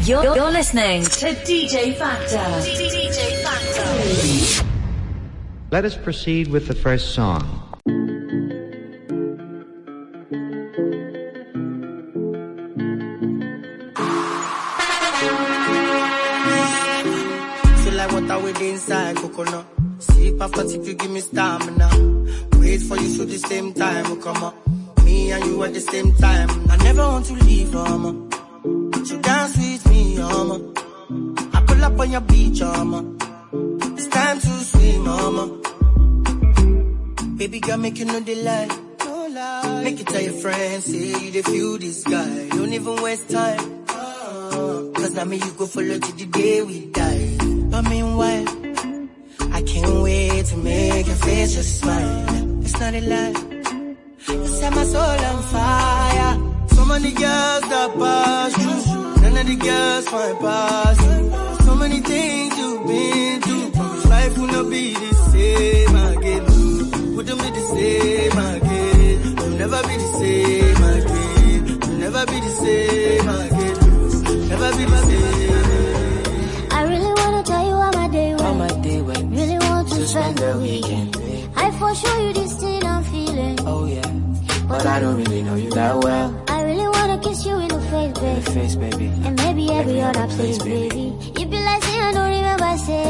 You're listening to DJ Factor. DJ Factor. Let us proceed with the first song. Feel like water with inside coconut. Sip after tip, you give me stamina. Wait for you through the same time, oh come on. Me and you at the same time. I never want to leave, mama. So dance with me, mama. I pull up on your beach, mama. It's time to swim, mama. Baby girl, make you know the lie. No lie. Make you tell your friends, say you the feel this guy. Don't even waste time. Cause now me you go follow till the day we die. But meanwhile, I can't wait to make your face just smile. It's not a lie. You set my soul on fire. So many girls that pass you, none of the girls find pass you. So many things you've been through. Life will not be the same again. Wouldn't be the same again. You'll never be the same again. You'll never be the same again. Never be the same. I really wanna tell you how my day went. How my day went. Really want to Spend the weekend. I for sure you this thing I'm feeling. Oh yeah, but I don't really know you that well. I really wanna kiss you in the face, baby. In the face, baby. And maybe every other place, baby. You be like, say I don't remember, say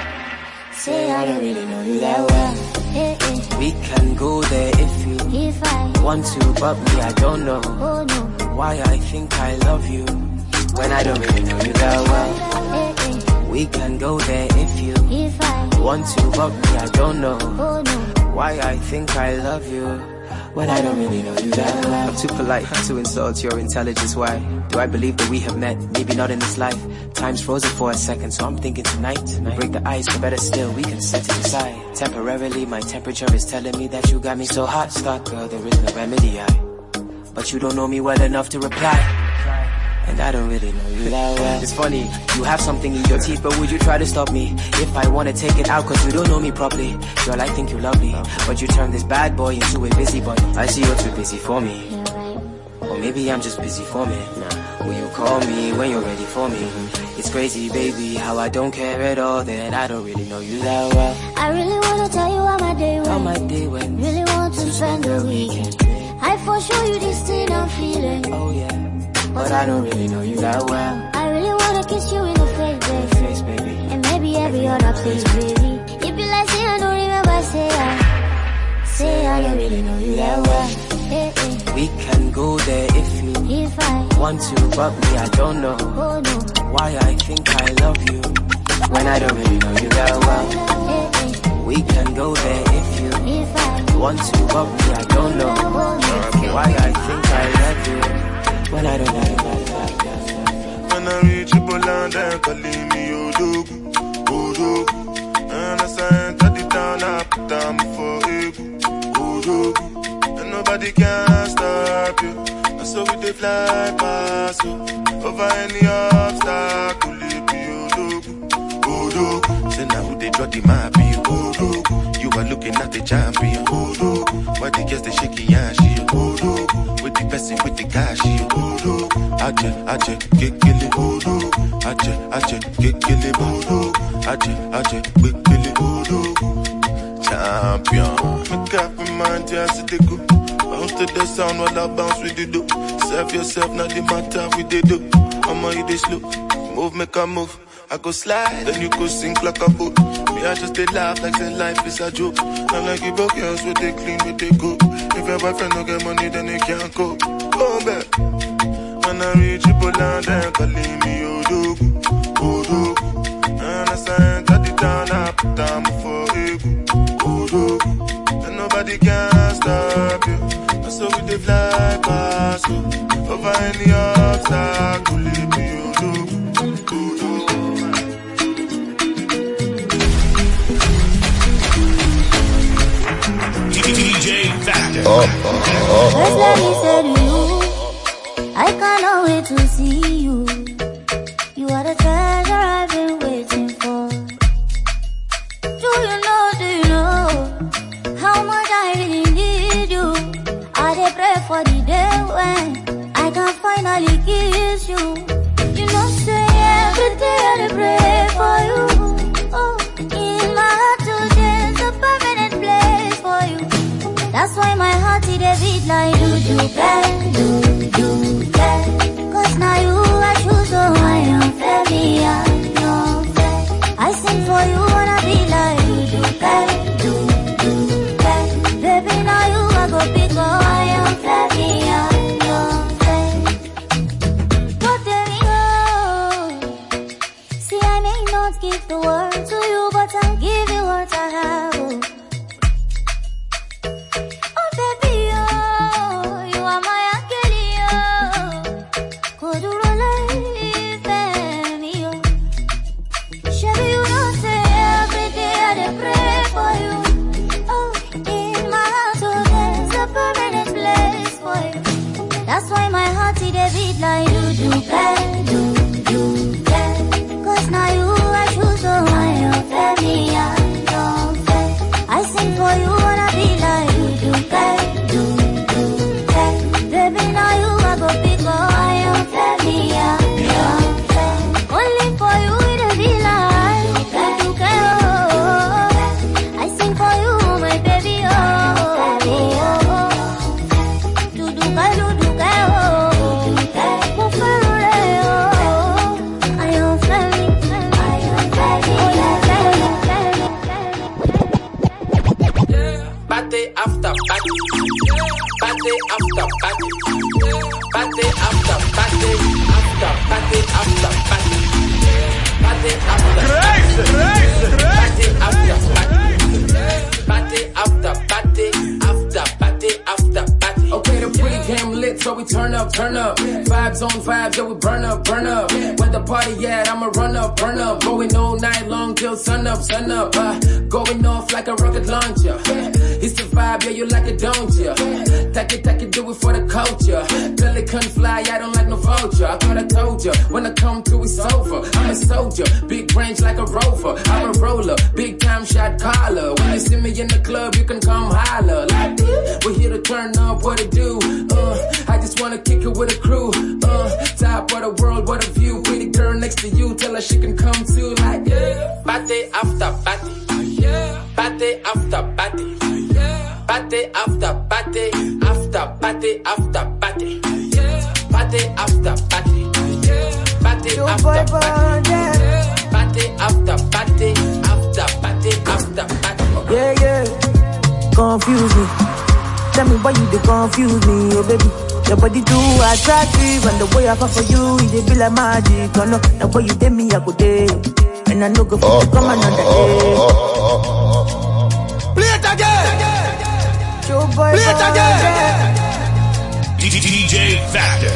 I don't really know you that well. Hey, hey. We can go there If I want to, but me I don't know. oh no, Why I think I love you when I don't really know you that well. hey, hey. We can go there if I want to, but me I don't know. oh no, Why I think I love you when I don't really know you that well. I'm too polite to insult your intelligence. Why do I believe that we have met? Maybe not in this life. Time's frozen for a second, so I'm thinking tonight. Break the ice, but better still, we can set it aside. Temporarily, my temperature is telling me that you got me so hot. Stuck, girl, there is no remedy. But you don't know me well enough to reply. And I don't really know you that well. It's funny, you have something in your teeth, but would you try to stop me? If I wanna take it out, cause you don't know me properly. Girl, I think you're lovely, but you turn this bad boy into a busy boy. I see you're too busy for me. Or maybe I'm just busy for me. Will you call me when you're ready for me? It's crazy, baby, how I don't care at all, that I don't really know you that well. I really wanna tell you how my day went. How my day went. Really want to spend the weekend. I for sure you this thing I'm feeling. Oh yeah, but I don't really know you that well. I really wanna kiss you in the face, baby. Face, baby. And maybe every other place, baby. You be like, say I don't remember, say I don't really know you that well. Hey, hey. We can go there if I want to, but me I don't know. oh no, Why I think I love you when I don't really know you that well. hey, hey. We can go there if I want to, but me I don't know. oh no, Why I think I love you when I don't know you that well. When I reach Poland, they're calling me Odogu, Odogu. And as I enter the town, I put down for Egu, Odogu. And nobody can stop you. And so we they fly past you. Over any obstacle, it be Odogu, Odogu. Say now who they draw the map, be Odogu. You are looking at the champion, Odogu. Why the girls they shaking ass, Odogu. With the person with the cash, Odogu. Aje, kekele, Odogu. Aje, kekele, Odogu. Aje, kekele, Odogu. Champion. Make up your mind, yes, they go. Bounce to the sound while I bounce with the do. Serve yourself, not the matter with the do. I'ma hit this slow. Move, make a move. I go slide, then you go sink like a boat. Me, I just they laugh like say life is a joke. I'm like you broke girls with they clean, with they go. If your boyfriend don't get money, then they can't go. Go back. When I reach Poland, they're calling me Odogu, Odogu. And as I enter the town, I put down for Egu, Odogu. And nobody can stop you. And so we they fly past you. Over any obstacle, leave me Odogu, Odogu. DJ Factor. First let me say to you, I cannot wait to see you. You are the treasure I've been waiting for. Do you know how much I really need you? I dey pray for the day when I can finally kiss you. You know say Cause now you I choose, so I am fair, I sing for you, wanna be like you do, baby, now you I go big, I am fair, see, I may not give the world to you, but I'll give you what I have. Oh baby, you are my angel, could you relieve me? Shabby, you don't say every day I dey pray for you. Oh, in my heart, oh, there's a permanent place for you. That's why my heart is a beat like you do. Cause now you I choose, so I am fair, I sing for you, wanna be like you do, baby, now you I go big, I am fair, only for you it be like you do, I sing for you, my baby, Party after party, party after party, party after party, after party after party, party after party, after party, after party after party. Okay, the pregame lit, so we turn up. Vibes on vibes, yeah, we burn up. Where the party at, I'ma run up. Going all night long till sun up. Going off like a rocket launcher. It's the vibe, yeah, you like it, don't ya? Take it, do it for the culture. Till it can't fly, I don't like no vulture. I thought I told ya, when I come through, it's over. I'm a soldier, big range like a rover. I'm a roller, big time shot caller. When you see me in the club, you can come holler. Like, we're here to turn up, what to do? I just wanna kick it with a crew. Top of the world, what a view. Pretty girl next to you, tell her she can come too. Like, party after party, party after party, party after party, after party after party, party after party, party after party, party after party, after party after party. Yeah, confuse me. Tell me why you dey confuse me, oh baby. Your body too attractive, and the way I fall for you, it be like magic. Oh no, the way you did me, I go day, and I know go for come another day. Play it again. Play it again. DJ Factor.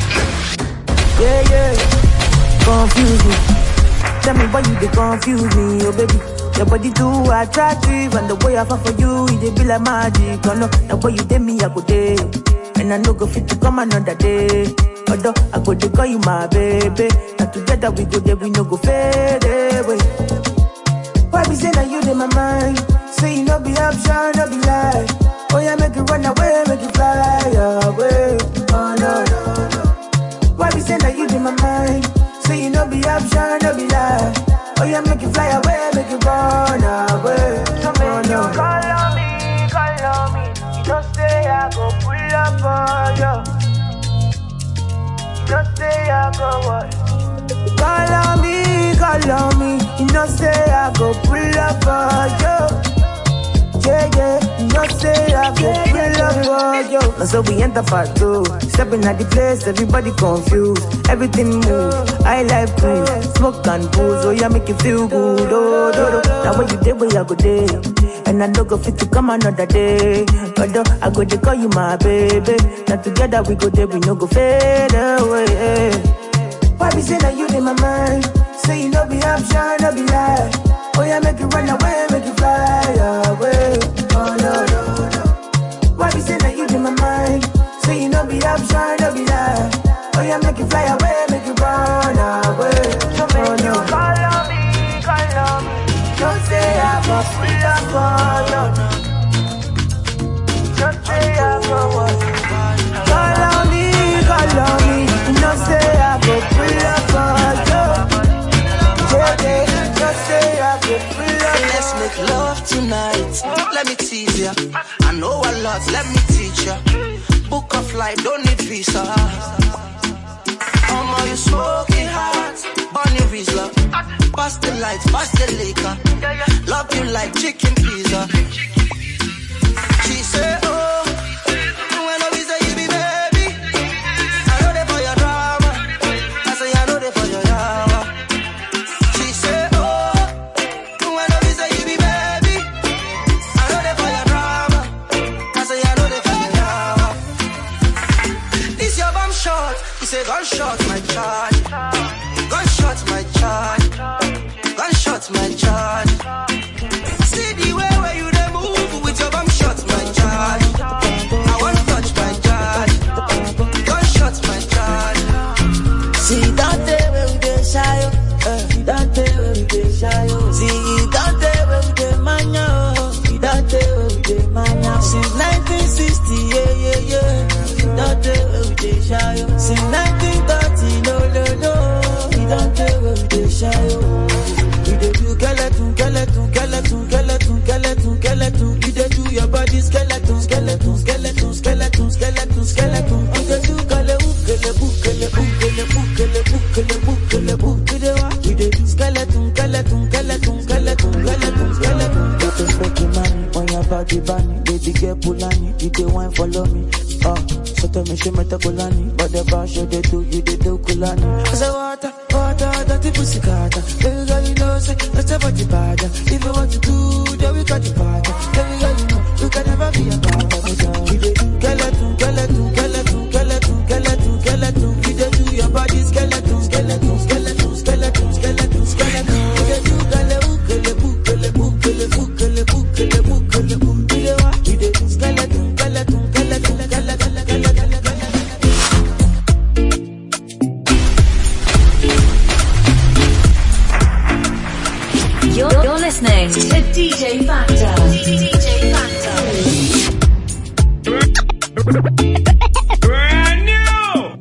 Yeah, confuse me. Tell me why you dey confuse me, oh baby. Your body too attractive, and the way I fall for you, it be like magic. Oh no, the way you did me, I go day, and I know go fit to come another day. Although I go to call you my baby, and together we go there, we no go fade away. Why be say that you in my mind? Say you no be option, no be lie. Oh yeah, make it run away, make it fly away. Oh no. Why be say that you in my mind? Say you no be option, no be lie. Oh yeah, make it fly away, make it run away. So make you call on me. You don't say I go pull up on you. You don't say I go what? Call on me. You don't say I go pull up on you. Yeah, you don't say I go pull up on you. Now so we enter part 2. Stepping at the place, everybody confused. Everything move, I like cruise. Smoke and booze, oh yeah, make you feel good. Oh. Now when you day, where I go day, and I don't go fit to come another day. Although I go to call you my baby. Now together we go there, we no go fade away. Why be say that you in my mind? Say you no be option, no be lie. Oh yeah, make it run away, make it fly away. Oh no. Why be say that you in my mind? Say you no be option, no be lie. Oh yeah, make it fly away, make it run away. So make you call on me. Don't say I go pull up on you. Don't say I go what? Call on me. Don't say I go pull up on you. Just say I go pull up. Let's make love tonight. Let me tease ya. I know a lot, let me teach ya. Book visa. You smoking hot, bunny Rizla. Pass the lights, pass the liquor. Love you like chicken pizza. She say, oh, when I visit you, be baby. I know they for your drama. I say, I know they for your drama. She say, oh, when I visit you, be baby. I know they for your drama. I say, I know they for your drama. This your bomb shot. He say, gunshot my charge. Gunshot my charge. Gunshot my charge. See the way where you dey move with your bomb shot my charge. I want touch my charge. Gunshot my charge. See that day where we dey shy, see that day where we dey shy, see that day where we dey mania, see that day where we dey mania. Since 1960, yeah. See that day where we dey shy, since 1930, no. See that day where we dey shy, we dey do skeleton. You dey do your body skeleton. You dey do we dey do skeleton. Get to spend money on your body, bunny. Baby get pulani, you dey wine follow me. So tell me she met a kulani, but the bar show they do, you they do kulani. I say water, dirty pussy carter. Baby girl you know say that's a body bad. If you want to do, then we got the party. Baby girl you know you can never be a bad. You dey skeleton. You dey do your body skeleton. You dey do You're listening to DJ Factor. DJ Factor. Brand new.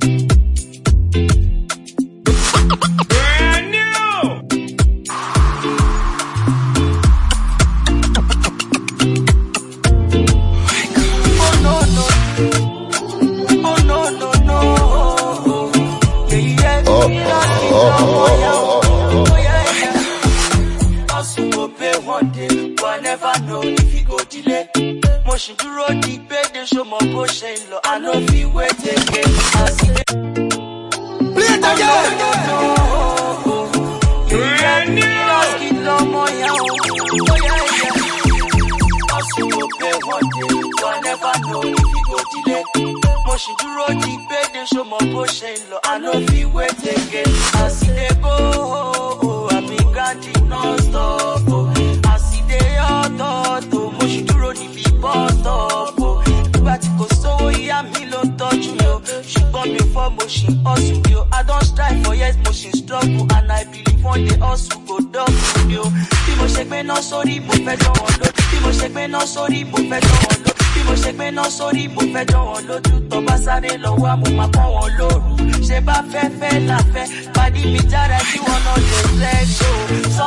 One day, but I never know if you go delay. Motion to road the bed, they show my motion low. I know if you wait again, I see it. Play it again. Brand new. One day, but I never know if you go delay. Motion to road the bed, they show my motion low. I know if you wait again, I see they go. I've been grinding non-stop. Motion dúró níbi bus stop o. Nígbà tí kò sówó ìyá mi ló ń tọ́jú mi o. Ṣùgbọ́n mi fọ́ mo ṣì ń hustle mi o. I don strive for years mo ṣì ń struggle and I believe one day hustle go double mi o. Bí mo ṣe gbé náà sórí mo fẹ́ jọ wọn lójú. Bí mo ṣe gbé náà sórí mo fẹ́ jọ wọn lójú. Bí mo ṣe gbé náà sórí mo fẹ́ jọ wọn lójú. Tó bá sáré lọ́wọ́ mo máa pọ́n wọn lóru. Ṣé bá fẹ́ láfẹ́? Pàdé mi jára tí wọ́n náà lè flex o.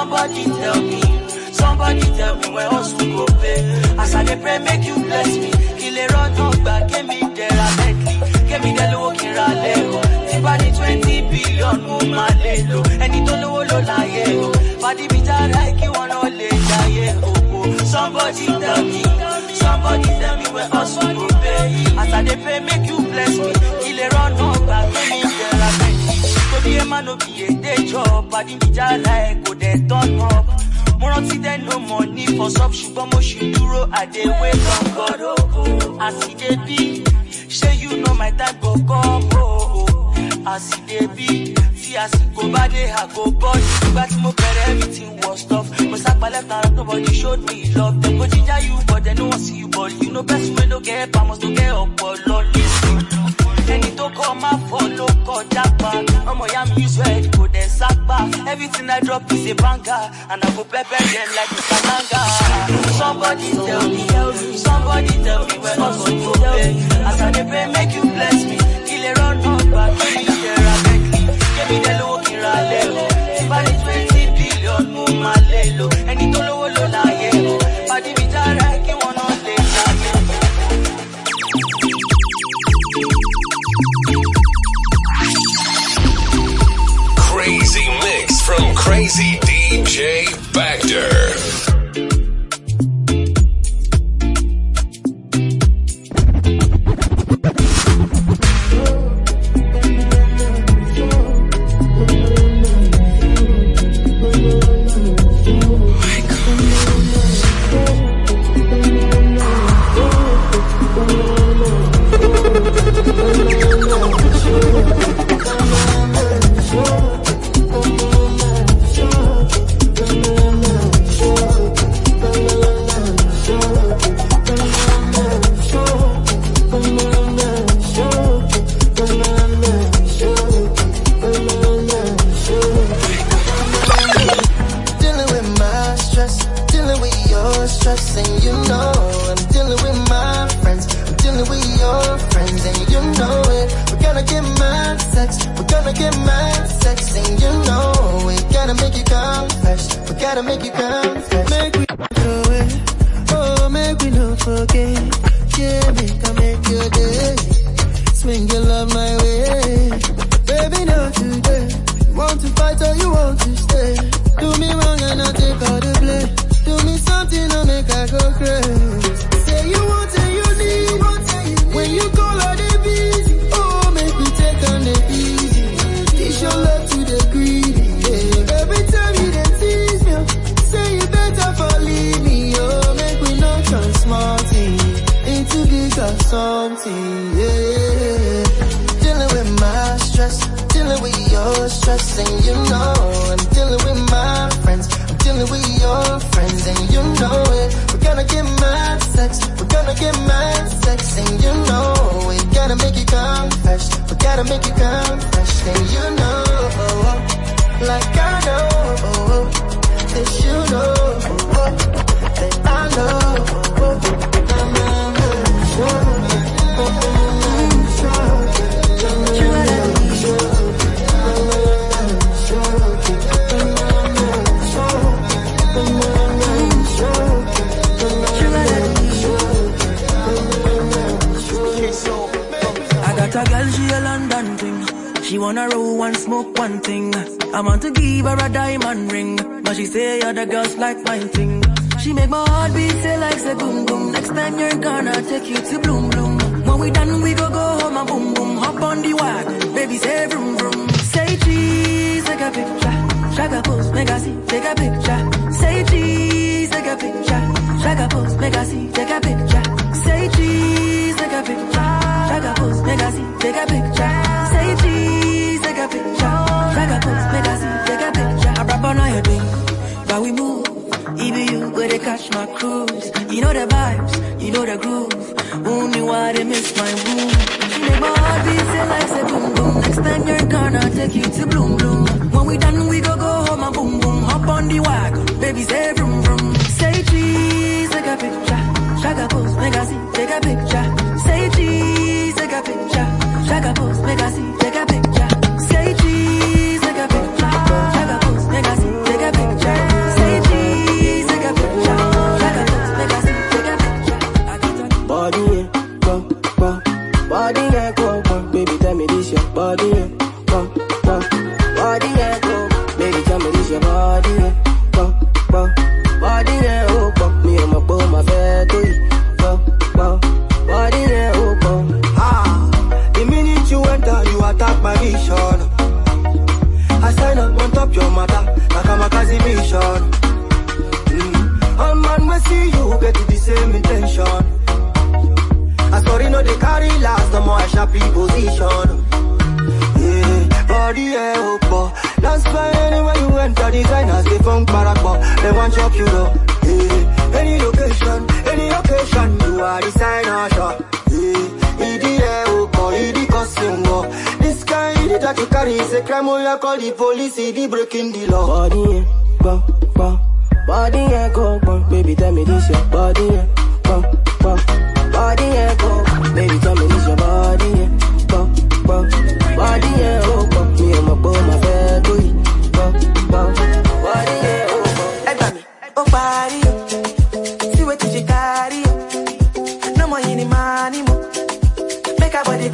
Somebody tell me where hustle go pay. As I dey pray, make you bless me. Kill a run on back, give me there a Bentley. Give me the low kira lego. Tibani 20 billion, mama lelo. Any to low low la yego. Body me like you wanna lay oh. Somebody tell me where hustle go pay. As I dey pray, make you bless me. Kill a run on back, give me there a Bentley. Go be a man, no be a day job. Body me like go there turn up. More on there no money for sub sugar mo should duro I dey wait on God oh. As it dey be, say you know my time go come oh. As it dey be, see as it go bad I go body. But mo better everything was tough. Mo sack my left hand nobody showed me love. Them go ginger you but they no want see you ball. You know best way no get I must no get up but Lord listen. Any to come my follow call japa. Omo ya me use head go then sack back. Everything I drop is a banger and I go pepper them like a manga. Somebody tell me where I'm going to pay. As I dey pray, make you bless me. Kill a run on back, give me the Bentley. Give me the low kira lelo. Tibani 20 billion, mama lelo. Any to low low la yego. Body me jara ki wanna lay la yego. from Crazy DJ Factor.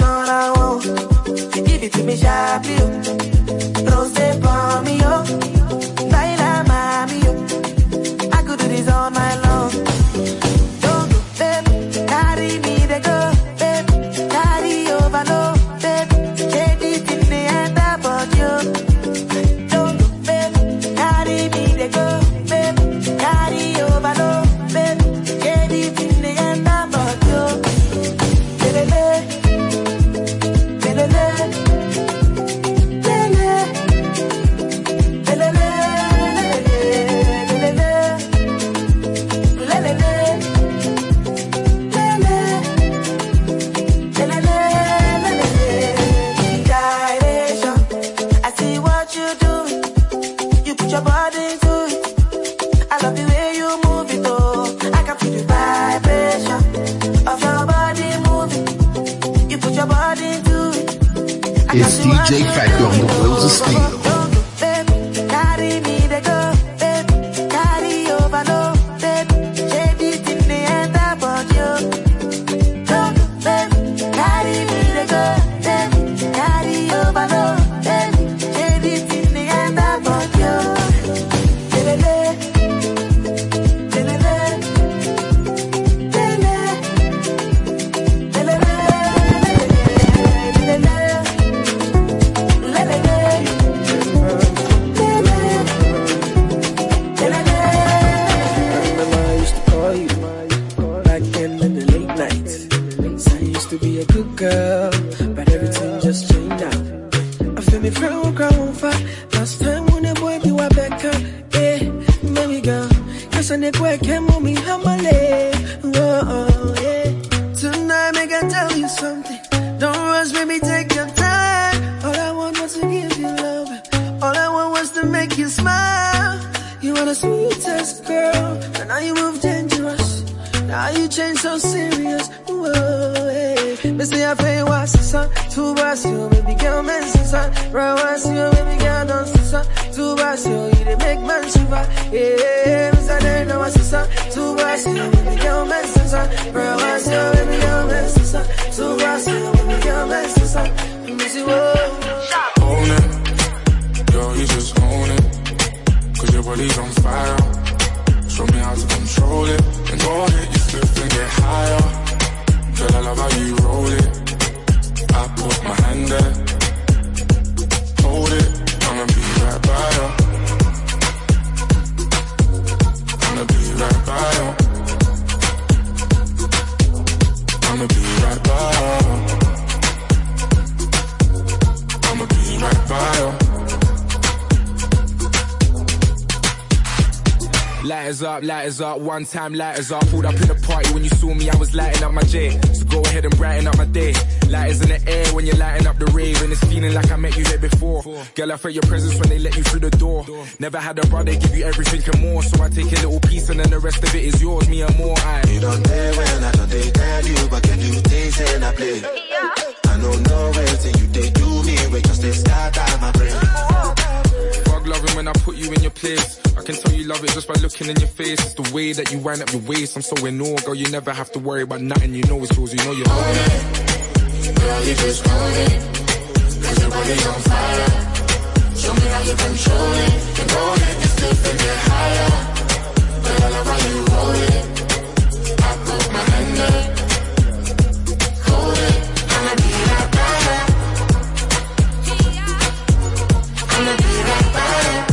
Give it to me sharply, oh. Don't step on me, oh. DJ Factor on the wheels of steel. Carry me the go, babe. Carry overload, babe. Baby, in the end about you. Go, babe. Carry me the go, babe. Carry overload, babe. Baby, in the end about you. Girl, but everything just changed now. I feel me friend ground fire. Last time when the boy be wa back up, eh, baby girl. Cause I need work came on me hamale. Whoa, yeah. Tonight make I tell you something. Don't rush, baby, take your time. All I want was to give you love. All I want was to make you smile. You are the sweetest girl, and now you move dangerous. Now you change so serious. Whoa, hey. Me say I pay what's the sun. Two bars, you baby girl, man, son. Right, what's you, baby girl, don't see son. Two bars, you they make man shiver. Yeah, me say they know what's the sun. Two bars, you baby girl, man, son. Right, what's you, baby girl, man, son. Two bars, you baby girl, man, son. Me say whoa. Own it, girl, you just own it. Cause your body's on fire. Show me how to control it. And go ahead, you flip and get higher. Girl, I love how you roll it. I put my hand there. Hold it, I'ma be right by you. I'ma be right by you. I'ma be right by you. I'ma be right by you. Lighters up, one time lighters up. Pulled up in the party when you saw me, I was lighting up my J. So go ahead and brighten up my day. Lighters in the air when you're lighting up the rave. And it's feeling like I met you here before. Girl, I felt your presence when they let you through the door. Never had a brother give you everything and more. So I take a little piece and then the rest of it is yours, me and more. You don't dare when I don't they tell you, but can you taste and I play? I don't know anything you they do me, we just they start out my brain. Fuck loving when I put you in your place. I can tell you love it just by looking in your face. It's the way that you wind up your waist. I'm so in awe, girl, you never have to worry about nothing. You know it's yours, you know you own it. Girl, you just own it. Cause your body's on fire. Show me how you control it. And go ahead, you flip and get higher. Girl, I love how you roll it. I put my hand there. Hold it, I'ma be right by you. I'ma be right by you.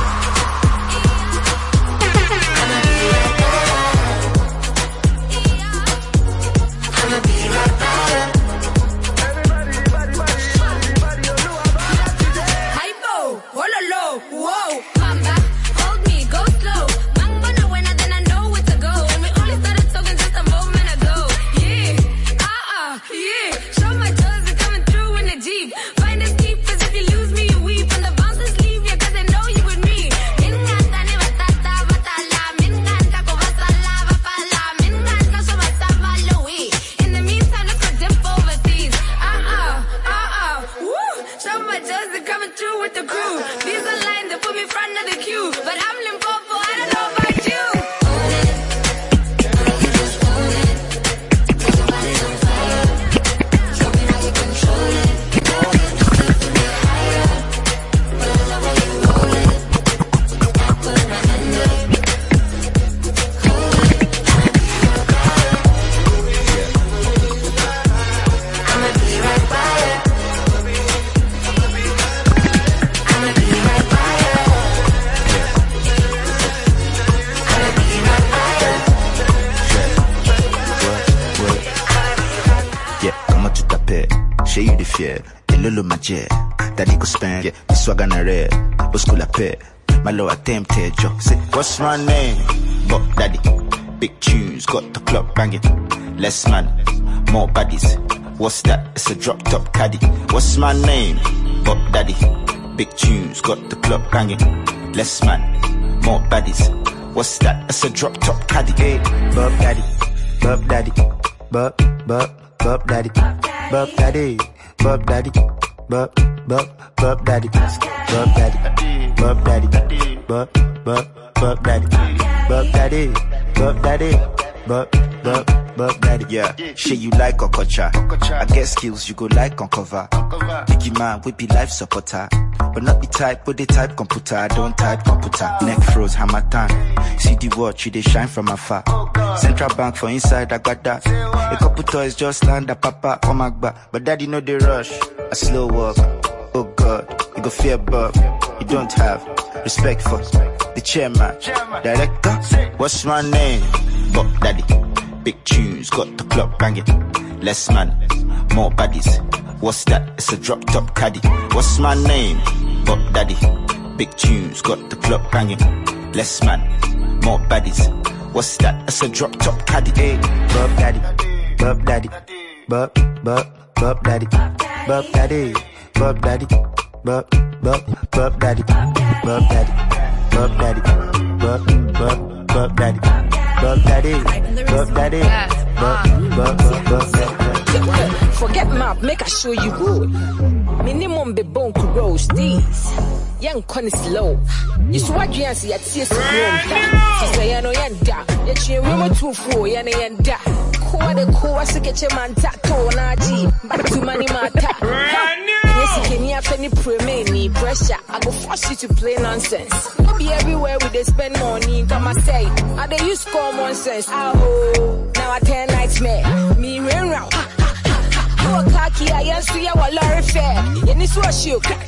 Daddy go spend, yeah, the swag on the red. What's cool up here? My low attempted job. Say, what's my name? Buck Daddy. Big tunes, got the club banging. Less man, more baddies. What's that? It's a drop top caddy. What's my name? Buck Daddy. Big tunes, got the club banging. Less man, more baddies. What's that? It's a drop top caddy. Hey, Buck Daddy, Buck Daddy, Buck Daddy, Buck Daddy, Buck Daddy, Buck bub daddy, bub daddy, bub daddy, bub daddy, bub daddy, bub daddy, bub daddy. Yeah, shit you like Okocha. I get skills you go like uncover. Biggie man we be life supporter, but not the type with the type computer. I don't type computer. Neck froze, hammer time. See the watch, you they shine from afar. Central bank for inside, I got that. A couple toys just land at papa, oh my god. But daddy know they rush. A slow walk. Oh God, you go fear Bob. You don't have respect for the chairman, director. What's my name? Bob Daddy. Big tunes, got the club banging. Less man, more baddies. What's that? It's a drop top caddy. What's my name? Bob Daddy. Big tunes, got the club banging. Less man, more baddies. What's that? It's a drop top caddy. Hey, Bob Daddy, Bob Daddy, Bob Daddy, Bob Daddy. Bub daddy, bub daddy, bub daddy, bub daddy, bub daddy, bub daddy, bub daddy, bub daddy. Forget map, make I show you good. Minimum be bone to roast these. Young con is low. You swag you and see at CS room. She say I know yanda. Yet you remember 2-4 yana yanda. Koa de koa se get your man tato na ji. Back to money mata. Any pre-many pressure, I go force you to play nonsense. Don't be everywhere we they spend money. Come and say, I they use common sense. Oh, now I turn nightmare. Me rain round. Oh, khaki, I am suya wa lorry fair. Yeni swashu, crack.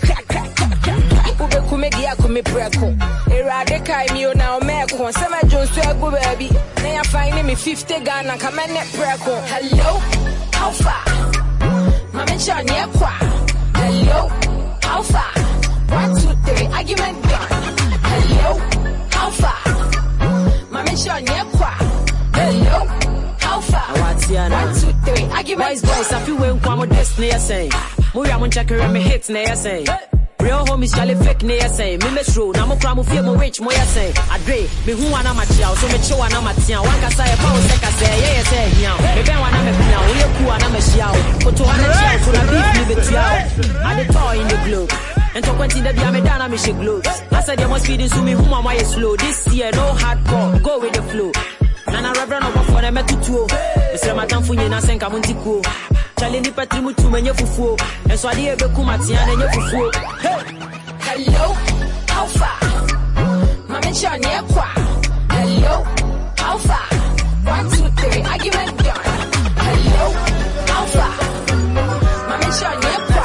Ube kumedia kume breko. Erade kai mi na omeko. Sema Jones to go baby. Now you find me 50 Ghana. Come and net breko. Hello, how far? Mama chan ye kwa. Hello, how far? 1, 2, 3, argument done. Hello, how far? Mama Sean, hello, how far? 1, 2, 3, argument done. Boys, I feel when I'm destiny, I say. Mura, I'm checking me hits, I say. Real homies, shall fake, I say. Me miss road, I'm a crime, feel more rich, I say. I dream, me who I'm a child, so me show I'm a tian. One can say a power, second say, yeah, say, yeah. Me ben one I'm a piano, we are cool, I'm a shout. But to 100 child, so I beat me with you. I the toy in the globe. And to continue the Amidana, me she gloves. I said, there must be this to me, who am I slow? This year, no hardcore, go with the flow. Nana Reverend of for them to two. Mr. Matanfuny, and I think I'm on Tico. Challenge the patrimu to me, fufu. And so I did a Kumatian and your fufu. Hello, how far? Mama Chan, hello, how far? 1, 2, 3, argument done. Hello, how far? Mama Chan,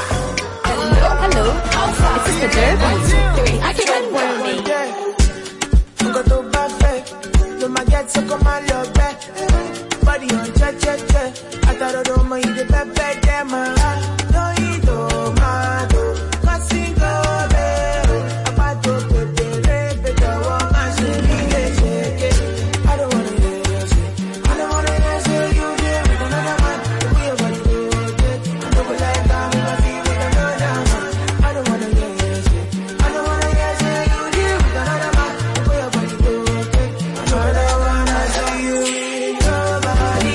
hello, how far? This is the Derby. Argument done. Go to buffet. Do my get so come on love back. Body on check. I thought I don't mind the pepe them. No, you don't mind. Cause you go there. About to put the red, the one I should be shake. I don't wanna hear you say. I don't wanna hear you there with another man. We are gonna do it. I don't like that. I feel with another man. I don't wanna hear you say. I don't wanna hear you there with another man. We are gonna do it. I don't wanna see you with nobody.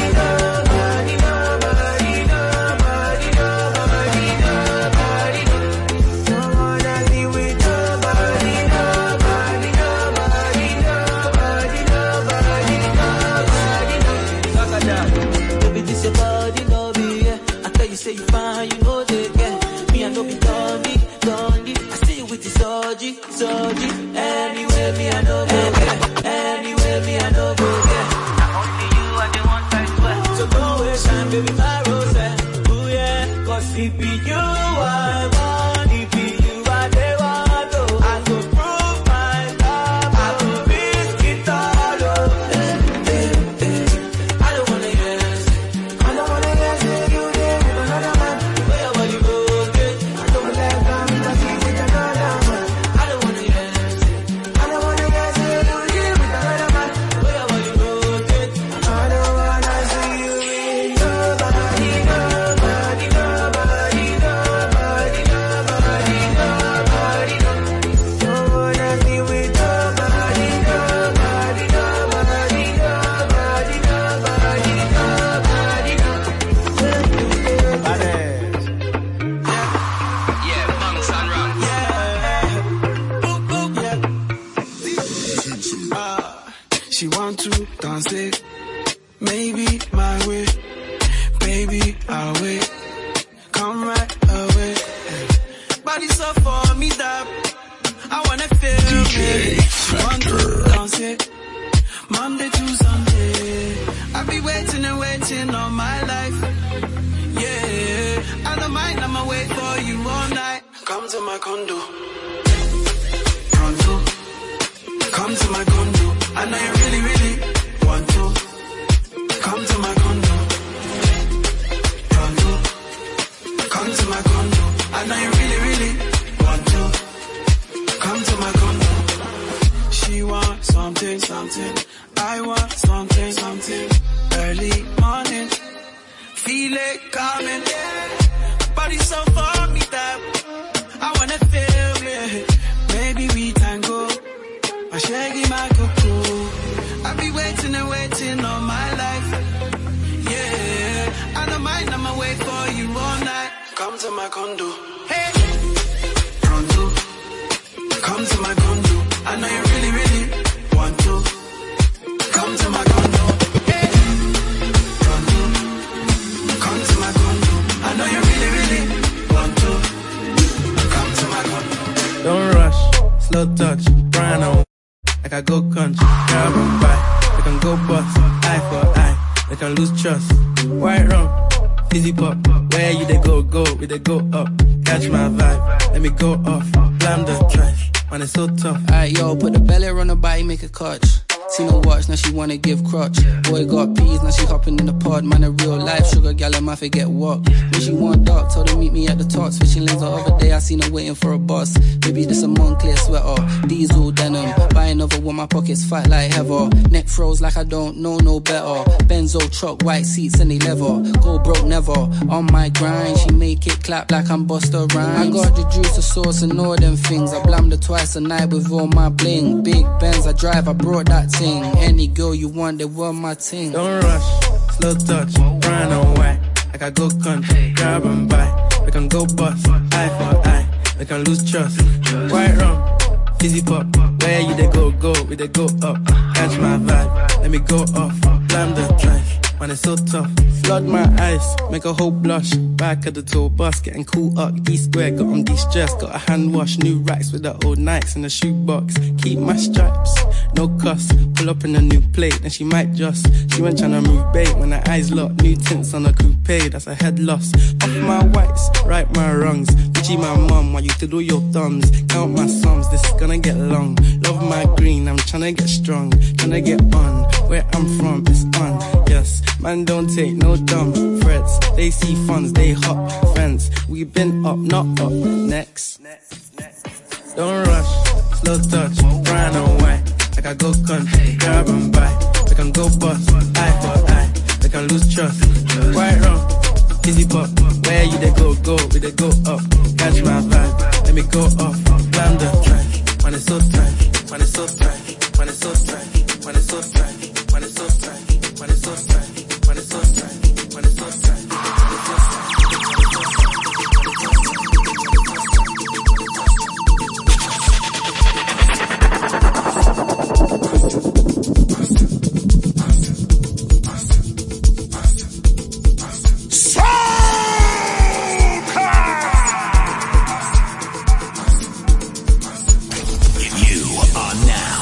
Say you fine, you know they get me. I know be Dundee. I see you with the Soji. Anyway, me I know go get. Anyway, me I know go get. Only you are the one I swear. So go away, shine, baby, my rose. Oh yeah, cause it be you I want. It be you I they want. Oh, I go prove my love. I go risk it all. I don't wanna guess. I don't wanna guess you there. danser. Maybe my way, baby, I'll wait. Come right away. Body so for me that I wanna feel DJ Factor. Dancer. Monday to Sunday, I'll be waiting and waiting all my life. Yeah, I don't mind, I'ma wait for you all night. Come to my condo, pronto. Come to my condo, I know you really, really want to. Come to my condo, pronto. Come to my condo, I know you really, really want to. Come to my condo. She wants something, something. I want something, something. Early morning, feel it coming. Body so for me that I wanna feel it. Maybe we tango. My shaggy, my cuckoo. I'll be waiting and waiting all my life. Yeah, I don't mind, I'ma wait for you all night. Come to my condo. Hey, pronto. Come to my condo. I know you really, really want to. Come to my condo. Hey, pronto. Come to my condo. I know you really, really want to. Come to my condo. Don't rush, slow touch, grind on. Like I go country, grab and buy. They can go bust, eye for eye. They can lose trust. White rum, fizzy pop. Where you they go, we they go up. Catch my vibe, let me go off. Blam the trash, man it's so tough. Alright yo, put the belly on her body, make a clutch. See no watch, now she wanna give crutch. Boy got peas, now she hopping in the pod. Man, a real life sugar gal, I might forget what. When she want dark, told her meet me at the top. Switching lanes the other day, I seen her waiting for a bus. Maybe this a Moncler sweater, diesel denim. Buy another one, my pockets fight like heather. Neck froze like I don't know no better. Benzo truck, white seats and they leather. Go broke never, on my grind. She make it clap like I'm Busta Rhymes. I got the juice, the sauce and all them things. I blammed her twice a night with all my bling. Big Benz I drive, I brought that thing. Any girl you want, they want my team. Don't rush, slow touch, brown and white. Like I go country, grab and buy. We can go bust, eye for eye. We can lose trust. White rum, fizzy pop. Where you they go, we they go up. Catch my vibe, let me go off. Blam the trash, man it's so tough. Flood my eyes, make a whole blush. Back at the tour bus, getting cool up. D-square, got on de-stress. Got a hand wash, new racks with the old Nikes in the shoebox. Keep my stripes, no cuss. Pull up in a new plate, then she might just. She went tryna move bait when her eyes locked. New tints on a coupe, that's a head loss. Off my whites, right my wrongs. Bitchy my mum, while you twiddle your thumbs. Count my sums, this is gonna get long. Love my green, I'm tryna get strong. Tryna get on, where I'm from, it's on. Yes, man don't take no dumb threats. They see funds, they hop fence. We been up, not up. Next. Don't rush, slow touch, brown and white. Like I go country, grab and buy. We can go bust, eye for eye. We can lose trust. White rum, fizzy pop. Where you they go, we they go up. Catch my vibe, let me go off. Blam the trash, man it's so trash, man it's so trash, man it's so trash, man it's so trash, man it's so trash, man it's so trash, man it's so trash, man it's so trash. You are now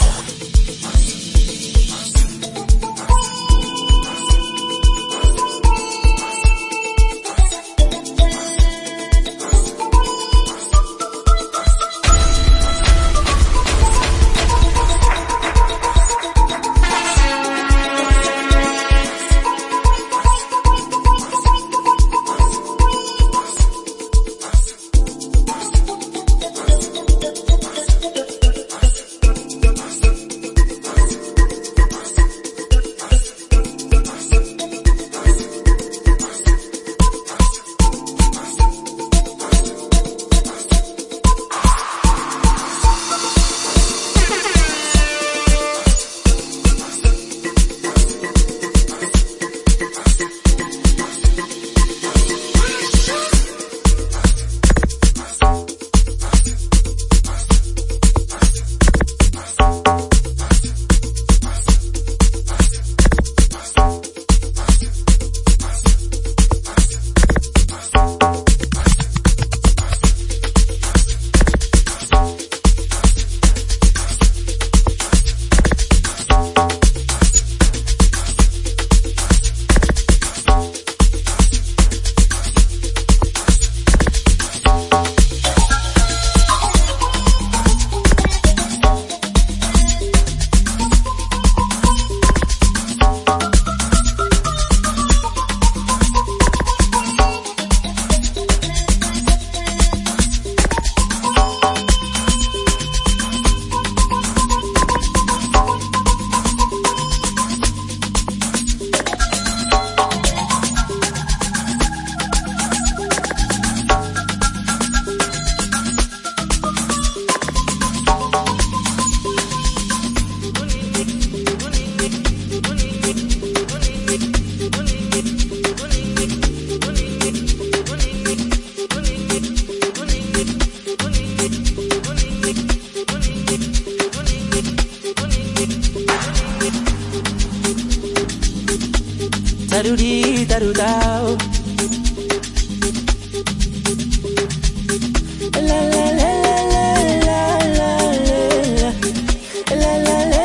da-do-dee, da-do-da. La la la la la la la la la la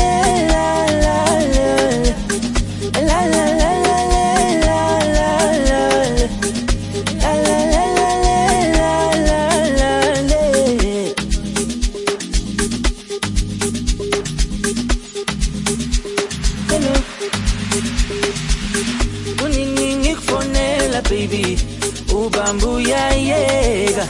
Yega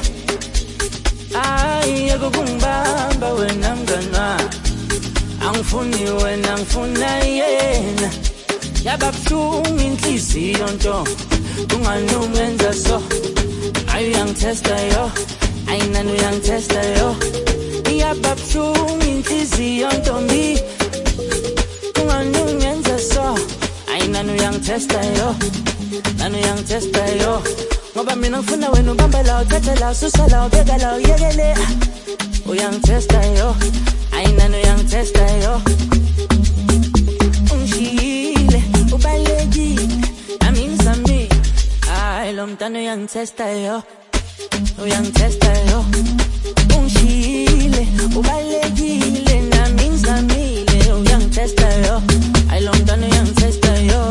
ay yakukumbamba wena mngana angifuni wena ngifuna yena yababhlungu inhliziyo nto ungani ungenza so ayu yangitesta yo ayinani uyangitesta yo yababhlungu inhliziyo ntombi ungani ungenza so ayinani uyangitesta yo nani uyangitesta yo ngoba mina ngifuna wena ubamba la uthatha la ususa la ubeka la uyekele uyangitesta yo ayinani uyangitesta yo ungishile ubalekile nami ngisami ay lo mntana uyangitesta yo uyangitesta yo ungishile ubalekile nami ngisamile uyangitesta yo ay lo mntana uyangitesta yo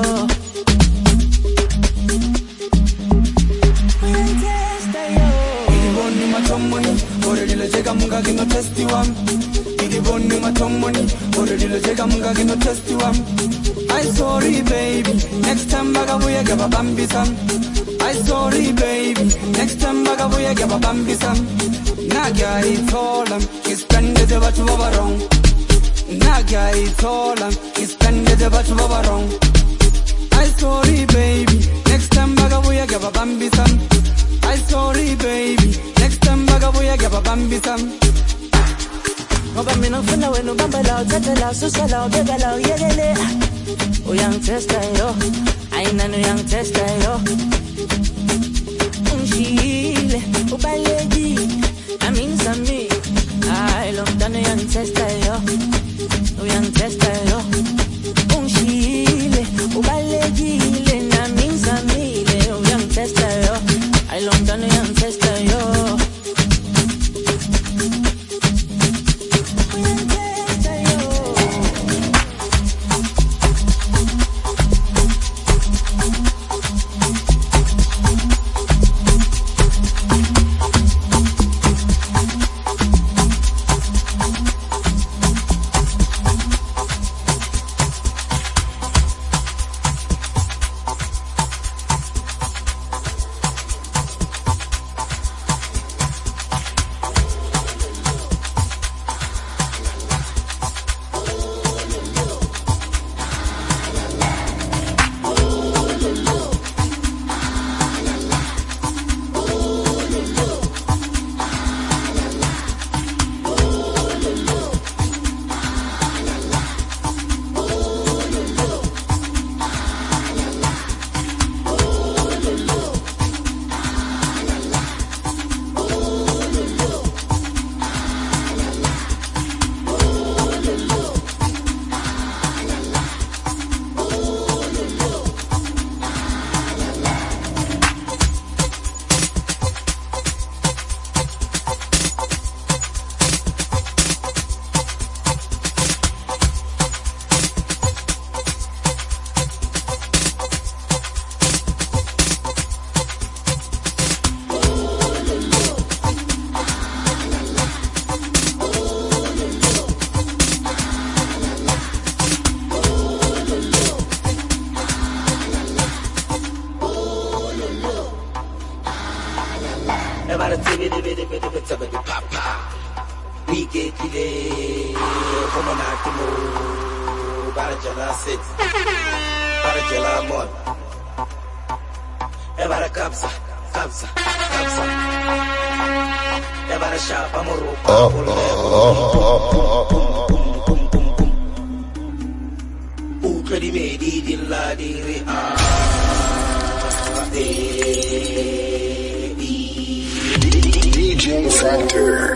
munga kino testi wam Idi bonni matomoni already lo jega munga kino testi wam I sorry baby next time baga buya gaba bambi sam I sorry baby next time baga buya gaba bambi sam Naga itolam ispende de batu babarong Naga itolam ispende de batu babarong I sorry baby next time baga buya gaba bambi sam I sorry baby next time baga buya gaba bambi sam ngoba mina ngifuna wena ubamba la uthatha la ususa la ubeka la uyekele uyangitesta yo ayinani uyangitesta yo ungishile ubalekile nami ngisami ay lo mntana uyangitesta yo uyangitesta yo ungishile ubalekile nami ngisamile uyangitesta yo ay lo mntana uyangitesta yo DJ Factor.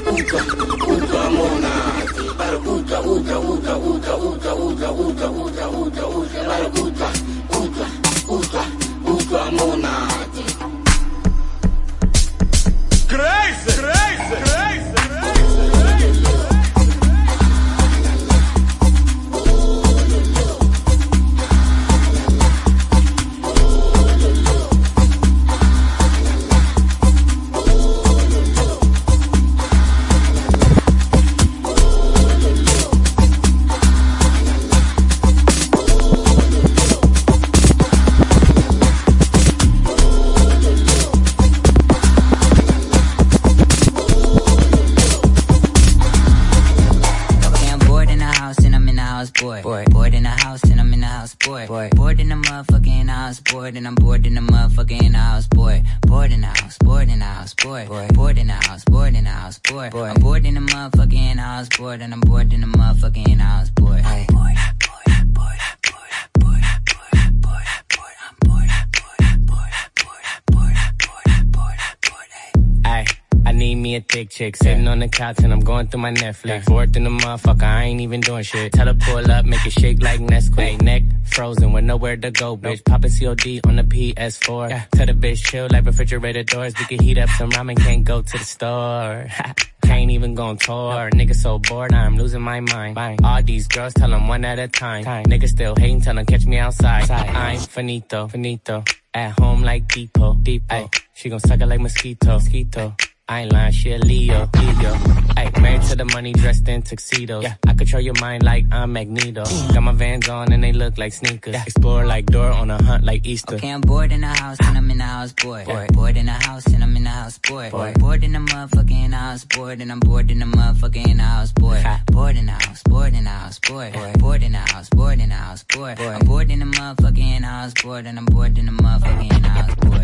Uka, Chick sitting on the couch and I'm going through my Netflix. Bored in the motherfucker, I ain't even doing shit. Tell her pull up, make it shake like Nesquik. Neck frozen with nowhere to go, bitch. Poppin' COD on the PS4. Tell the bitch chill like refrigerator doors. We can heat up some ramen, can't go to the store. Can't even go on tour. Nigga so bored, I'm losing my mind. All these girls tell them one at a time. Nigga still hating, tell them catch me outside. I'm finito. At home like Depot. She gon' suck it like mosquito. I ain't lying, she a Leo. Ay, married to the money, dressed in tuxedos. I control your mind like I'm Magneto. Got my Vans on and they look like sneakers. Explore like Dora on a hunt like Easter. Okay, I'm bored in the house and I'm in the house, boy. Bored in the house and I'm in the house, boy. Bored in the motherfucking house, bored and I'm bored in the motherfucking house, boy. Bored in the house, bored in the house, boy. Bored in the house, bored in the house, boy. I'm bored in the motherfucking house, bored and I'm bored in the motherfucking house, boy.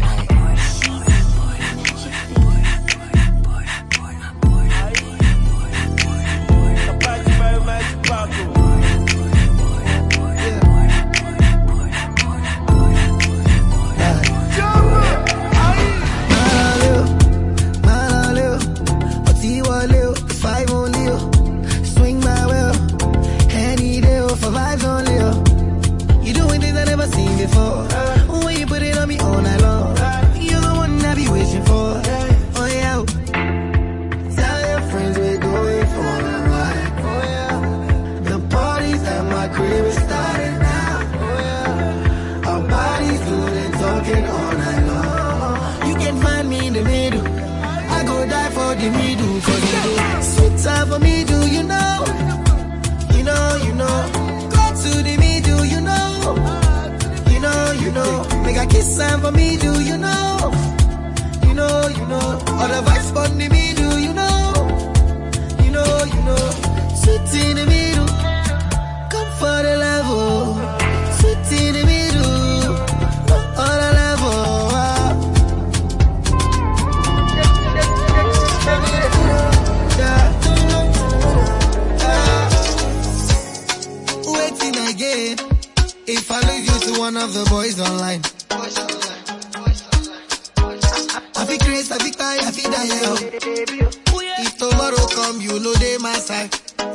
Before. When you put it on me all night long, you're the one I be wishing for. Oh yeah, tell your friends we're going for a ride. Oh yeah, the parties at my crib is starting now. Oh yeah, our bodies good and talking all night long. You can find me in the middle, I go die for the middle. Cause you do sweet time for me, do you know? You know, go to the middle, you know. You know, make a kiss sign for me, do you know? You know, all the vibes for me, do you know? You know, sweet in the middle, come for the level, sweet in the middle, all the level. Waiting again. If I lose you to one of the boys online, I feel crazy, I feel cry, I feel die. If tomorrow come, you know they my side.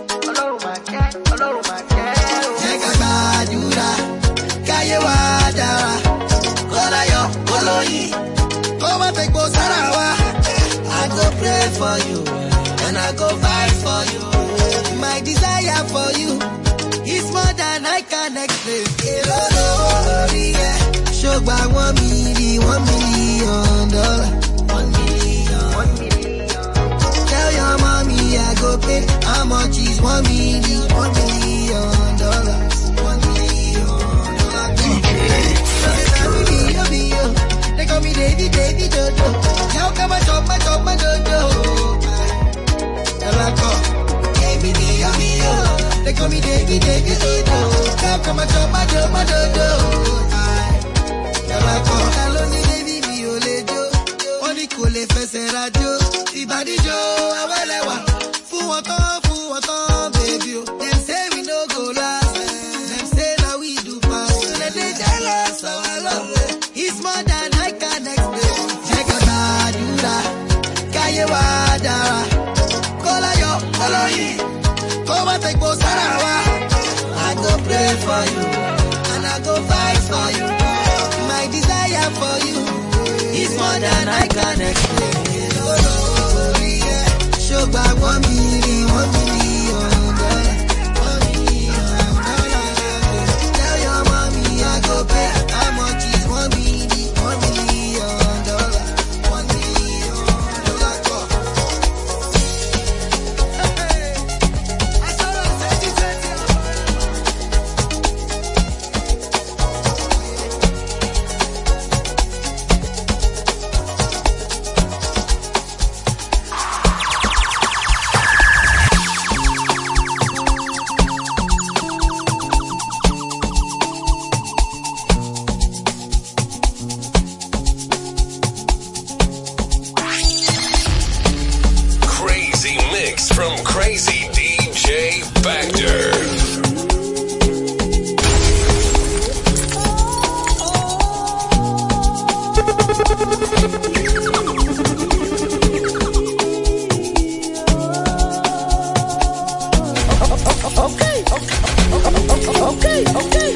Check a badura, kaye wadara, kola yo, koloyi, koma take bosarawa. I go pray for you, and I go fight for you. My desire for you. It's more than I can explain. Show by $1 million. $1 million. Tell your mommy I go pay. How much is $1 million? $1 million. $1 million. They call me Davy Dodo. Now come and chop my dodo. They call me Davy Dodo. Now come and chop my dodo. Hello, Davy, me olejo. Oni kole fese radio. Ibadi jo, awelewa. Fu waton, baby. Them say we no go last. Them say that we do pass. So they jealous, so I love it. It's more than I can explain. Check out Badura, Kaye Wadara, Kola yo, Koloyi. Come and take Bosarawa. I go pray for you. for you. My desire for you is more than I can explain. Show back $1 million, $1 million. Tell your mommy I go pay. How much is $1 million? $1 million. $1 million. From Crazy DJ Factor. Okay.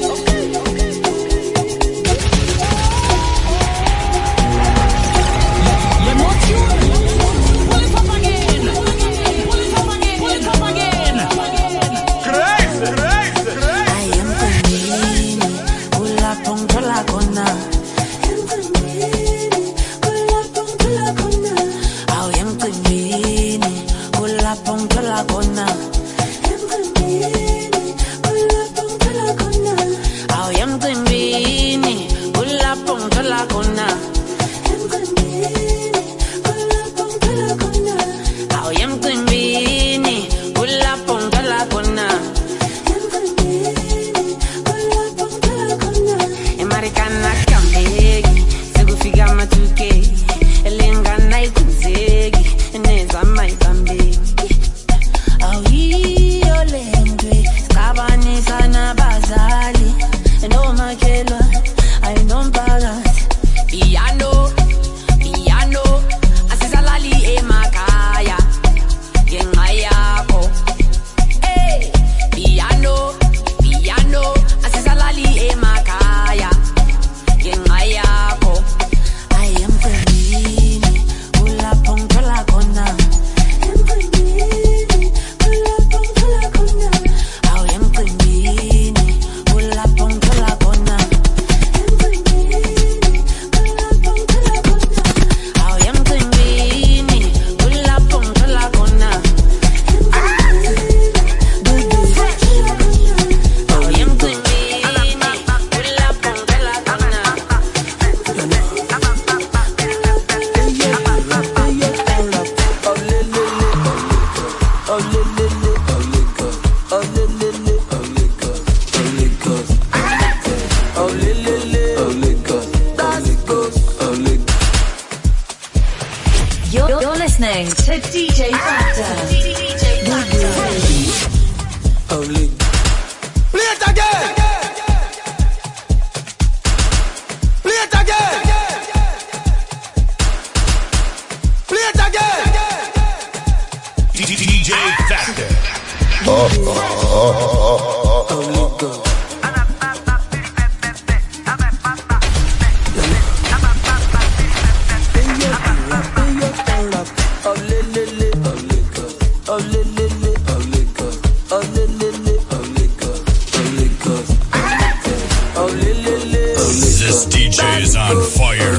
listening to DJ Factor. Play it again. Play it again. Play it again. DJ Factor. This DJ is on fire.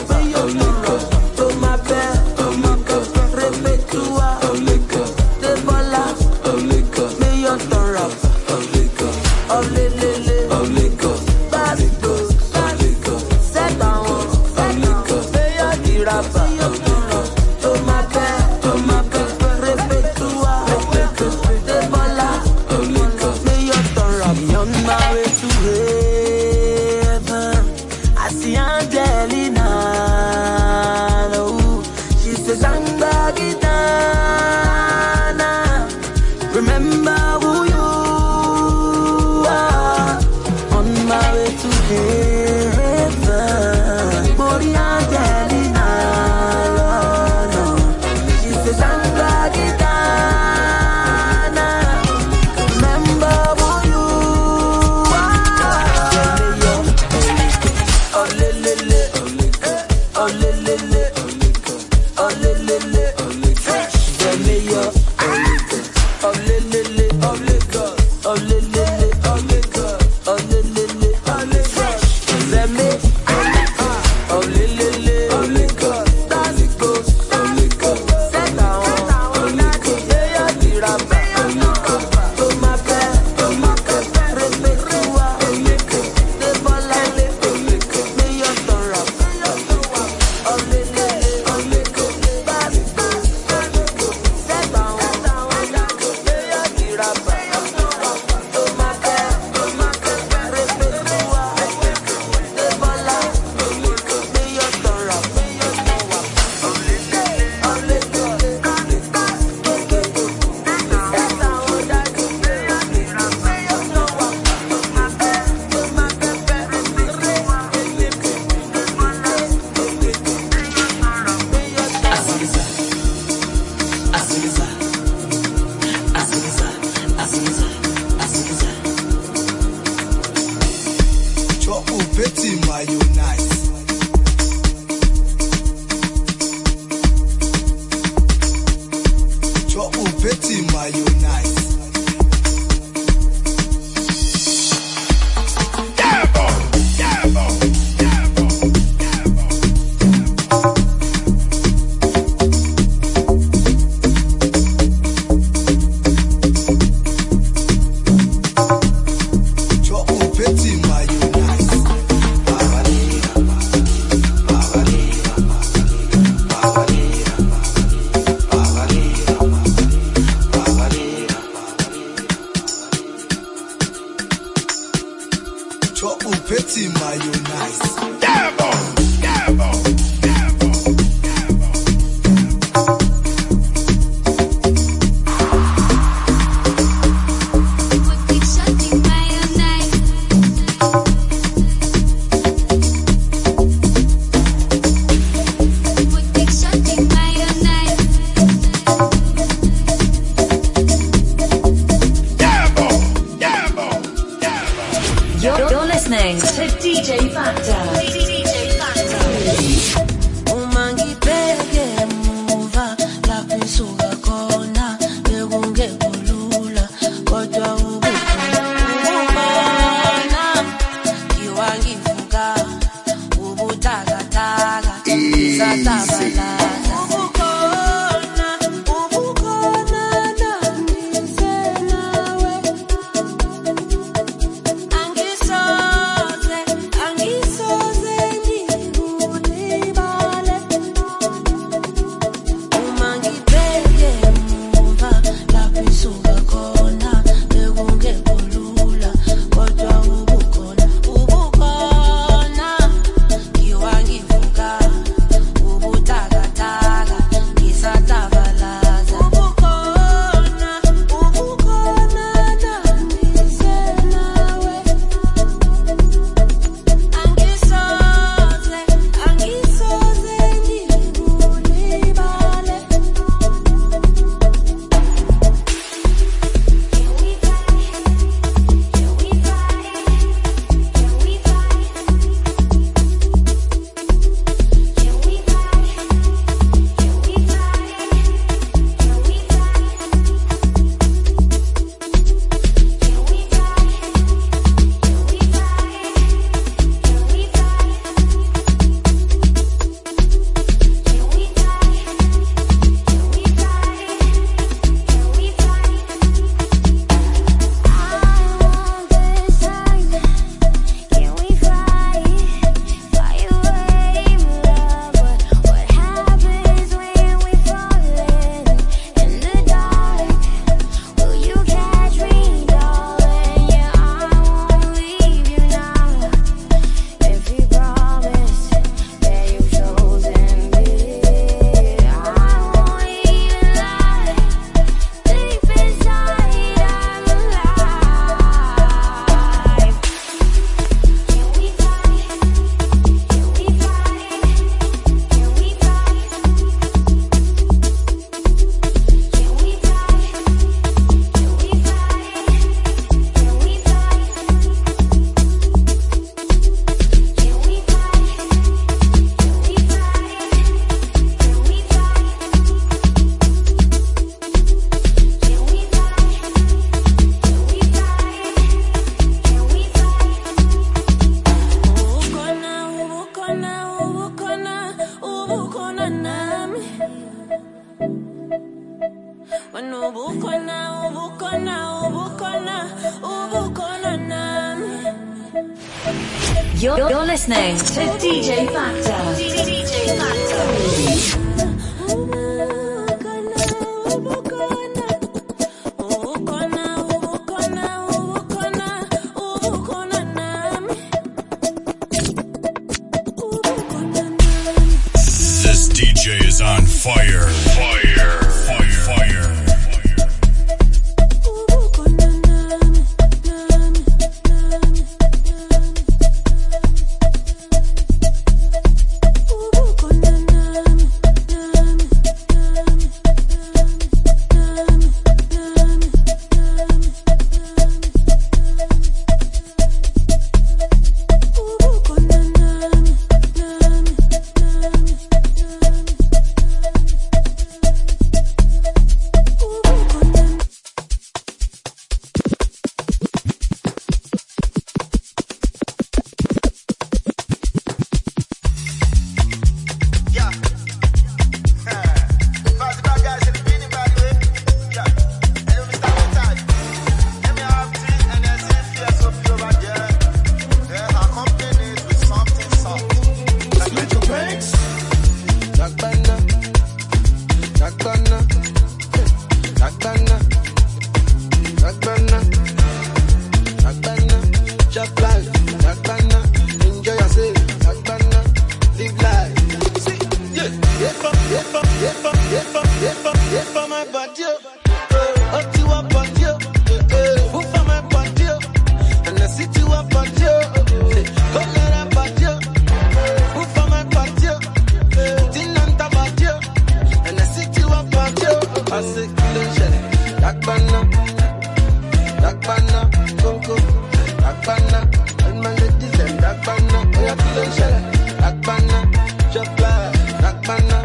Fire. Petty mayonnaise. You're listening to DJ Factor. DJ Factor. Umangibheke emuva lapho isuka khona bekungekho lula kodwa ubukhona ngiwangivuka ubutakataka isatabala You're listening to DJ Factor. DJ Factor. This DJ is on fire. Fire. Fire. Fire. for my body, up to up body, who for my body, and I sit you up body, go let up body, who for my body, dinner body, and I sit you up body, I say clean, that banana, go, that banana, and my ladies and that banana, oh yeah, clean, that banana, just like that banana.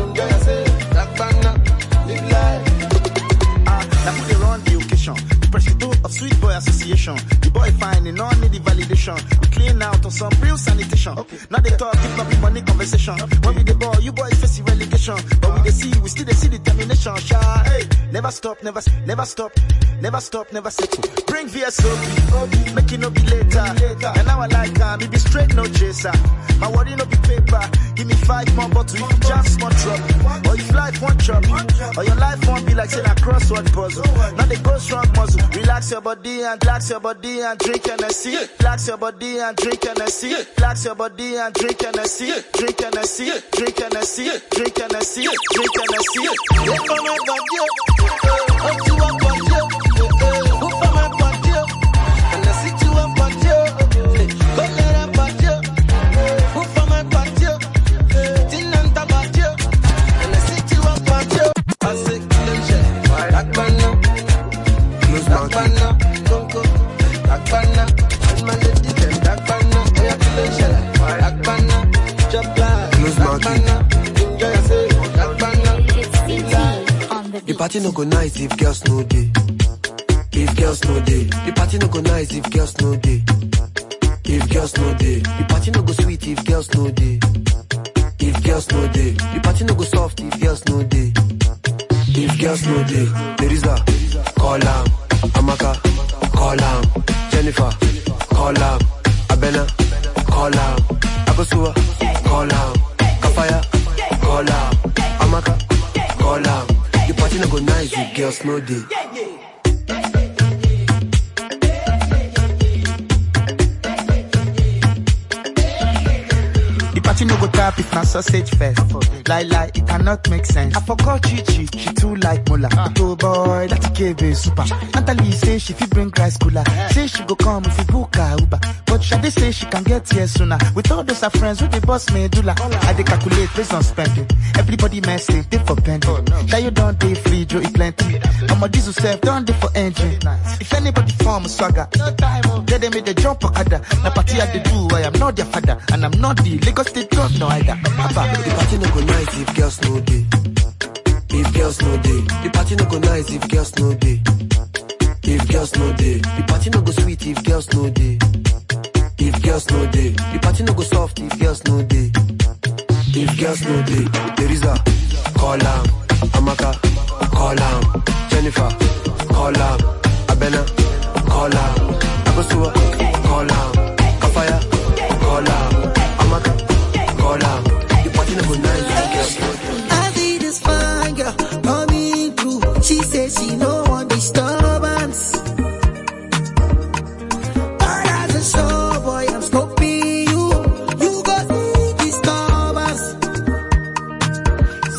Of Sweet Boy Association. The boy fine and all need the validation. We clean out on some real sanitation. Now they talk, if not be money conversation. When we the ball, you boys face the relegation. But we they still see determination. Hey, never stop, never settle. Bring VSOP, make it no be later. And now I like me be straight, no chaser. My worry no be paper. Give me 5 more bottles, if you jam small drop. Or if life won't chop, or your life won't be like saying a crossword puzzle. Now they go strong muscle. Relax your body and drink Hennessy. Relax your body and drink Hennessy. Relax your body and drink Hennessy. Drink Hennessy. Drink Hennessy. Drink Hennessy. Drink Hennessy. Look for my body, up to up body. Look for my body, and I sit you up body. Go let up body. Look for my body, dinner body, and I sit you up body. I say that banana. That banana, go, that banana, and my ladies them that banana, oh yeah, pleasure. That banana, just like that banana, enjoy yourself. That banana, the party no go nice if girls no day. If girls no day, the party no go nice if girls no day. If girls no day, the party no go sweet if girls no day. If girls no day, the party no go soft if girls no day. If girls no day, there is a call am. Amaka, call am. Jennifer, call am. Abena, call am. Akosua, call am. Kafaya, call am. Amaka, call am. The party no go nice with girls no day. Party no go tap if na sausage fest. Lie, it cannot make sense. I forgot Chi, she too like Mola. Oh boy, that's KB super. Natalie say she fit bring rice cooler. Say she go come if you book her Uber. But Shade say she can get here sooner. With all those her friends with the boss medulla. I dey calculate based on spending. Everybody messy, they for pending. That you don't dey free, Joe, it plenty. I'm a diesel self, don't dey for engine. If anybody form a swagger, get them in the jump okada. Na party I dey do, I am not their father. And I'm not the Lagos State drug, no either. The party no go nice if girls no day. If girls no day, the party no go nice if girls no day. If girls no day, the party no go sweet if girls no day. If girls no day, the party no go soft if girls no day. If girls no day, there is a call am. Amaka, call am. Jennifer, call am. Abena, call am. Akosua, call am. Kafaya, call am. Amaka, call am. The party no go nice if girls no day. I see this fine girl coming through. She says she no want disturbance. But as a show boy, I'm scoping you. You got disturbance.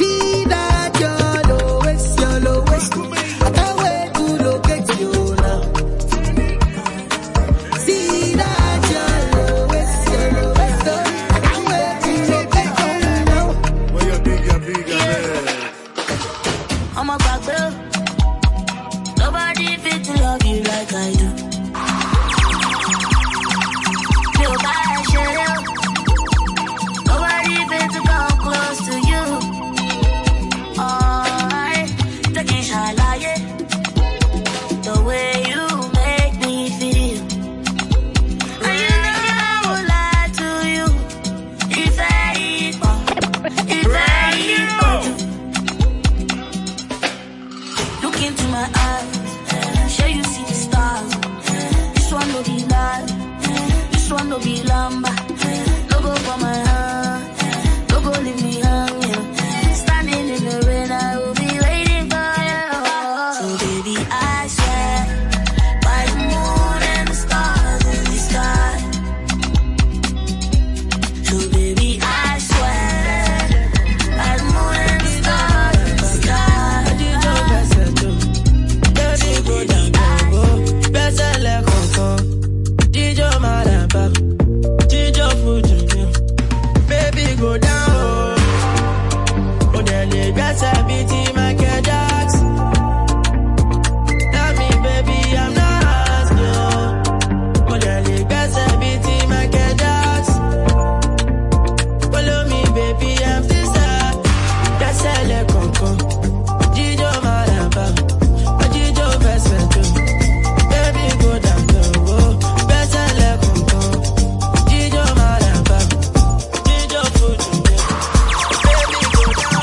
better beauty Michael Jackson. Tell me, baby, I'm not asking. Modeli better beauty Michael Jackson. Follow me, baby, I'm still sad. That's a le conco. Jijo Malaba. Jijo Vesento. Baby, go down the road. Better le conco. Jijo Malaba. Jijo food. Baby, go down.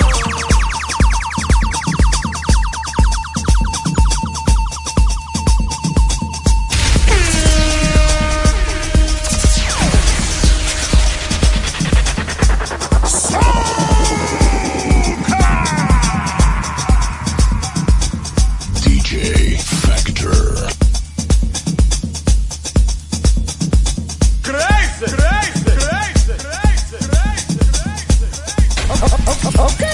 DJ Factor. Crazy. Okay.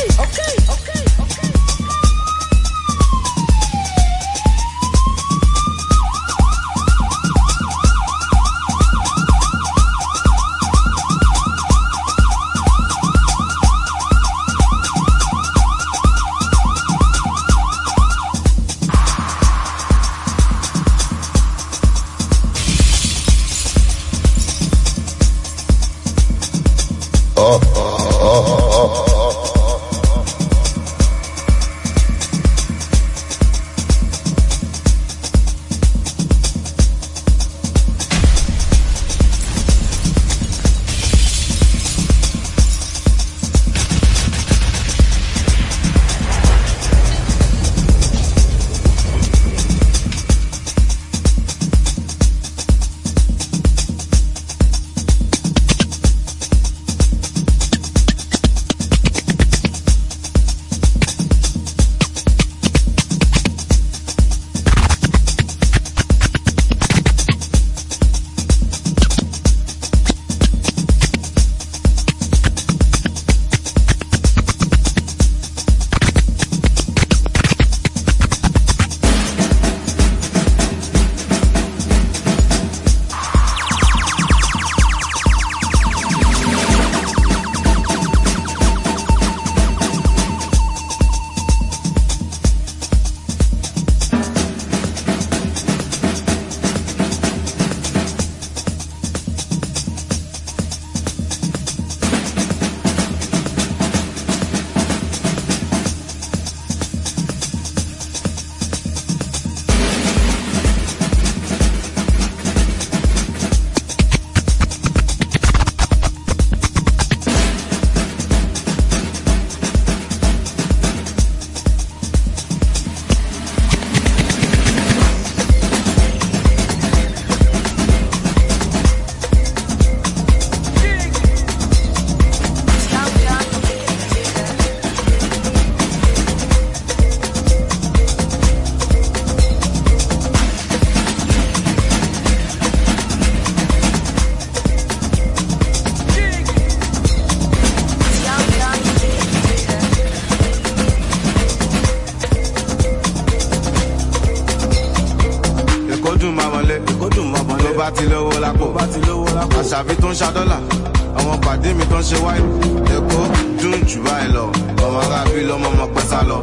Àṣàbí tó ń ṣàdọ́là, àwọn pàdé mi tó ń ṣe wáìnì. Èkó dùn jù báyìí lọ, ọmọ arábí lọ́mọ ọmọ pẹ́sà lọ.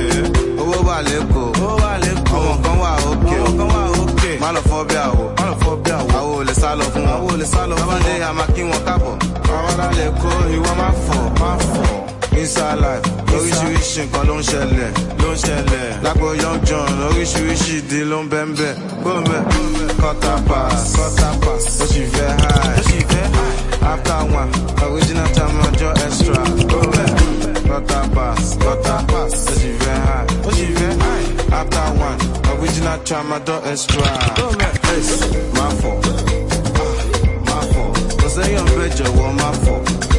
Owó wà lẹ́kọ̀ọ́, àwọn kan wà òkè. Má lọ fọ́ bí àwọ̀, àwọ̀ ò lè sá lọ fún wọn. Tábàdé a máa kí wọn káàbọ̀. Àwọ̀dá lẹ́kọ̀ọ́, ìwọ má fọ̀. Inside life, oríṣiríṣi nǹkan ló ń ṣẹlẹ̀. Lágbo Young John, oríṣiríṣi ìdí ló ń bẹ́ńbẹ́. Bóńbẹ́, quarter pass, ó sì fẹ́ high. After one, original time ọjọ́ extra. Bóńbẹ́, quarter pass, ó sì fẹ́ high. After one, original time ọjọ́ extra. Bóńbẹ́, má fọ̀, kò sẹ́yìn ọ̀bẹ jọ̀wọ́ má fọ̀.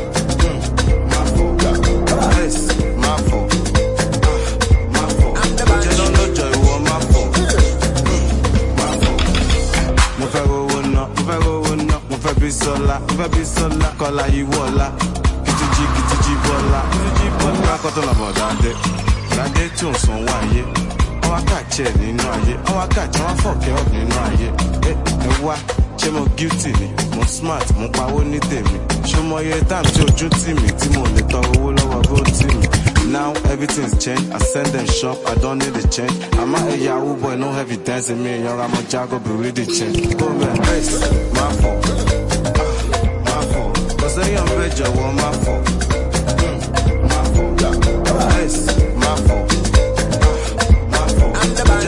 Bisola, Kola Iwola, Kituji Bola, Makoto Labo Dade tún sùn wáyé, ọwọ́ kàchẹ́ nínú ayé, ọwọ́ kàchẹ́ wọn fọ̀kẹ́ ọ̀ nínú ayé, ẹ wá, ṣé mo guilty ni, mo smart, mo pawó ní tèmi, ṣó mọ iye time tí ojú tì mí, tí mo lè tọrọ owó lọ́wọ́ bó tì mí, now everything's changed. I send them shop, I don't need the change. I'm not a Yahoo boy, no heavy dancing me. Young, I'm a Jago, be really change. Go back, my fault. My fault. Cause I am rich, I want my fault. My fault. My fault. My fault. I'm the man.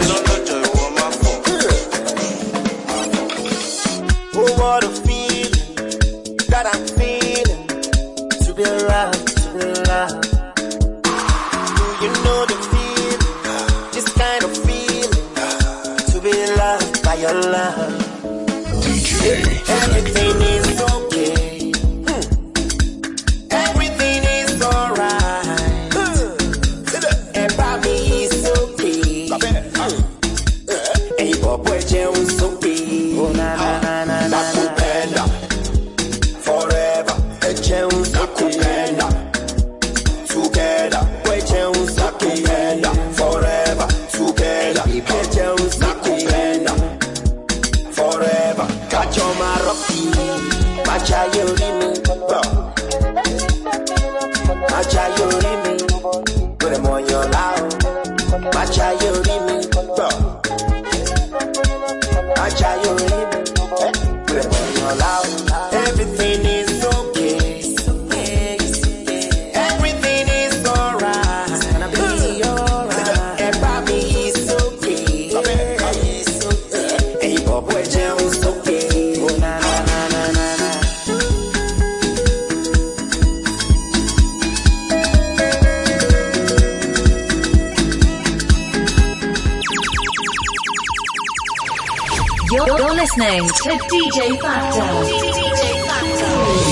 Oh, what a feeling that I'm feeling. To be loved, to be loved. Do you know the feeling? This kind of feeling. To be loved by your love. DJ. Everything is okay. Everything is alright. Everybody is okay. Hey, boy, Jones okay. Oh, na na na na na. Forever, a Jones nakupenda. Together, we Jones nakupenda. Forever, together, a Jones nakupenda. Forever, catch your maroki, macha yorimi, macha yorimi, put them on your loud, macha yorimi, macha yorimi, put them on your loud. Everything is okay, everything is alright, gonna be alright. Everybody is okay, hey, boy, Jones okay. Oh, na na na na na na. You're listening to DJ Factor. DJ Factor.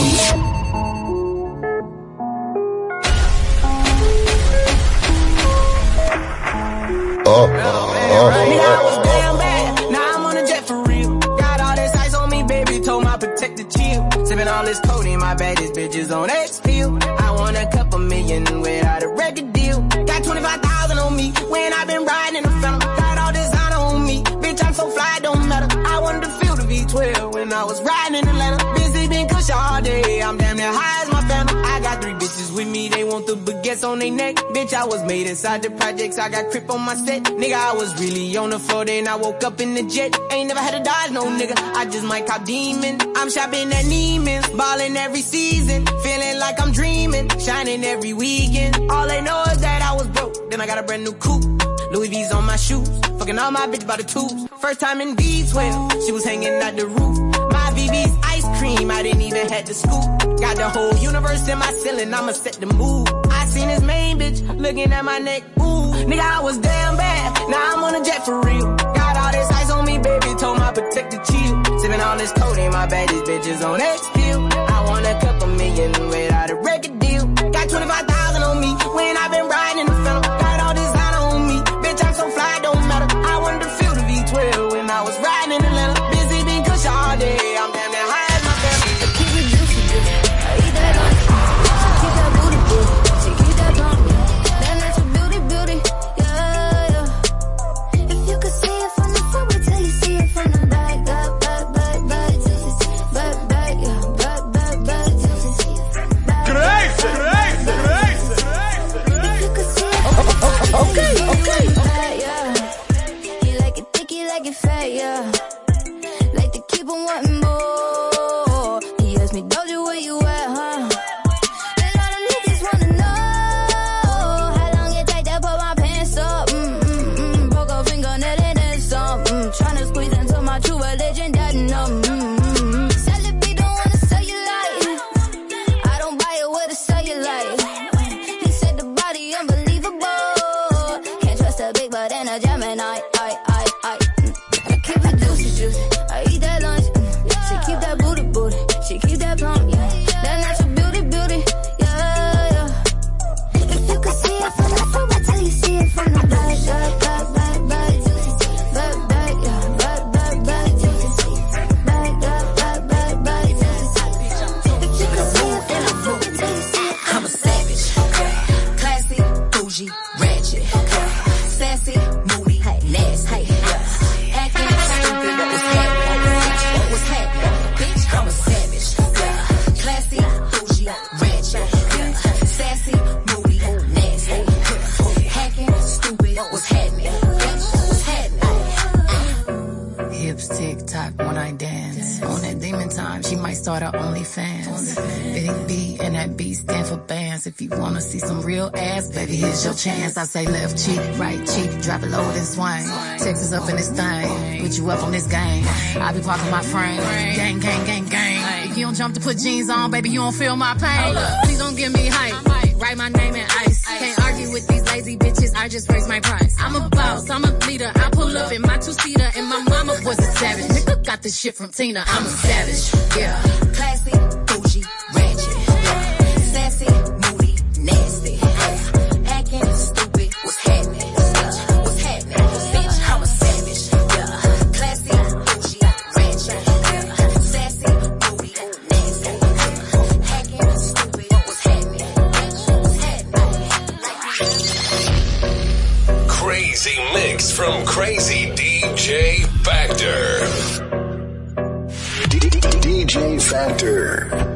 Nigga, I was damn bad. Now I'm on a jet for real. Got all this ice on me, baby. Told my protector chill. Sipping all this codeine, my baddest bitches on X pill. I want a couple million without a record deal. Got 25,000 on me when I've been riding in the phantom. Got all designer on me, bitch. I'm so fly, don't matter. I wanted to feel the V12 when I was riding in Atlanta. Busy been cush all day. I'm damn near high as my family. I got 3 bitches with me, they want the baguettes on their neck. Bitch, I was made inside the projects, I got crip on my set. Nigga, I was really on the floor, then I woke up in the jet. Ain't never had to dodge no nigga, I just might cop demon. I'm shopping at Neiman's, ballin' every season. Feeling like I'm dreaming, shining every weekend. All they know is that I was broke, then I got a brand new coupe. Louis V's on my shoes, fucking all my bitch by the tubes. First time in B12, she was hanging at the roof. My VV's ice cream, I didn't even have to scoop. Got the whole universe in my ceiling, I'ma set the mood. I seen his main bitch, looking at my neck, ooh. Nigga, I was damn bad, now I'm on a jet for real. Got all this ice on me, baby, told my protector chill. Sipping all this codeine, my baddest bitches on X pill. I want a couple million without a record deal. Got 25,000 on me when I've been riding in the phantom. Got all designer on me, bitch, I'm so fly, don't matter. I wanted to feel the V12 when I was riding in Atlanta. Busy being cush all day, I'm damn near high as my family. Keep it juicy, I eat that on. Keep that booty, booty. She keep that pump. That natural beauty, beauty. Yeah, yeah. If you could see it from the front, wait till you see it from the back. Back, back, back, back. Back, back, yeah. Back, back, back. Crazy, crazy, crazy. If you could see it from the front, okay, okay. Yeah. You like it thick, you like it fat, yeah. Like to keep on wanting more. He asked me, Doja, where you at, huh? And all the niggas wanna know how long it take to put my pants up. Broke a fingernail and then some. Tryna squeeze into my true religion, that numb. Celebrate, don't wanna sell you light. I don't buy it with a cellulite. He said the body unbelievable. Can't trust a big butt and a Gemini. Keep it juicy, juicy. I eat that lunch. She keep that booty, booty. She keep that plump, yeah. That natural beauty, beauty. Yeah, yeah. If you could see it from the front, wait till you see it from the back. Back, back, back, back. Back, back, yeah. Back, back, back. Back, back, back, back, back. If you could see it from the front, wait till you see it. I'm a savage, classy, bougie, ratchet, sassy, moody, nasty. Acting stupid, what was happening? What was happening? Bitch, I'm a savage, classy, bougie, ratchet, sassy, moody, nasty. start her OnlyFans. Big B and that B stand for bands. If you wanna see some real ass, baby, here's your chance. I say left cheek, right cheek, drop it low and swing. Texas up in this thing, put you up on this game. I be parking my frame, gang, gang, gang, gang. If you don't jump to put jeans on, baby, you don't feel my pain. Please don't give me hype, write my name in ice. Can't argue with these lazy bitches, I just raise my price. I'm a boss, I'm a leader, I pull up in my two-seater, and my mama was a savage. Nigga got this shit from Tina, I'm a savage, yeah. Classy, bougie, ratchet, yeah. Sassy, moody, nasty, yeah. Acting stupid, what's happening? Yeah. What's happening? Bitch, I'm a savage, yeah. Classy, bougie, ratchet, yeah. Sassy, moody, nasty, yeah. Acting stupid, what's happening? Bitch, what's happening? Crazy mix from Crazy DJ Factor. DJ Factor.